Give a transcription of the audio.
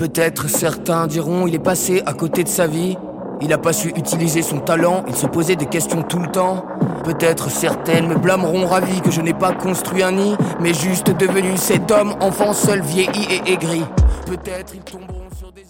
Peut-être certains diront il est passé à côté de sa vie. Il a pas su utiliser son talent, il se posait des questions tout le temps. Peut-être certaines me blâmeront ravi que je n'ai pas construit un nid, mais juste devenu cet homme, enfant seul, vieilli et aigri. Peut-être ils tomberont sur des...